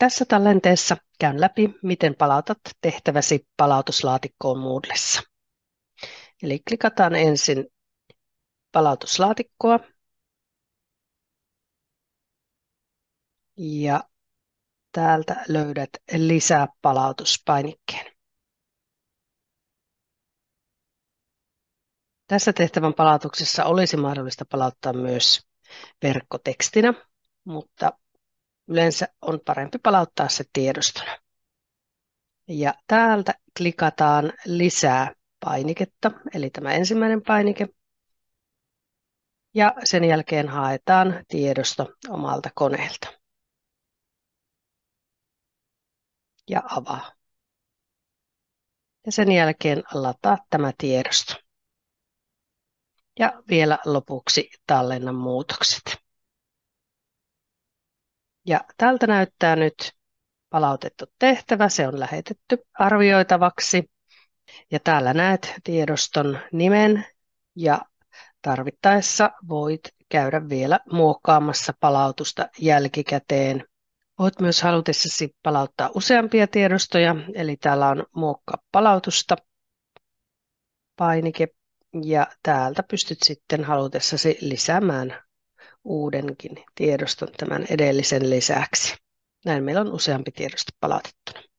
Tässä tallenteessa käyn läpi, miten palautat tehtäväsi palautuslaatikkoon Moodlessa. Eli klikataan ensin palautuslaatikkoa ja täältä löydät lisää palautuspainikkeen. Tässä tehtävän palautuksessa olisi mahdollista palauttaa myös verkkotekstinä, mutta yleensä on parempi palauttaa se tiedostona. Ja täältä klikataan lisää painiketta, eli tämä ensimmäinen painike. Ja sen jälkeen haetaan tiedosto omalta koneelta. Ja avaa. Ja sen jälkeen lataa tämä tiedosto. Ja vielä lopuksi tallenna muutokset. Ja tältä näyttää nyt palautettu tehtävä. Se on lähetetty arvioitavaksi. Ja täällä näet tiedoston nimen ja tarvittaessa voit käydä vielä muokkaamassa palautusta jälkikäteen. Voit myös halutessasi palauttaa useampia tiedostoja, eli täällä on muokkaa palautusta painike ja täältä pystyt sitten halutessasi lisäämään uudenkin tiedoston tämän edellisen lisäksi. Näin meillä on useampi tiedosto palautettuna.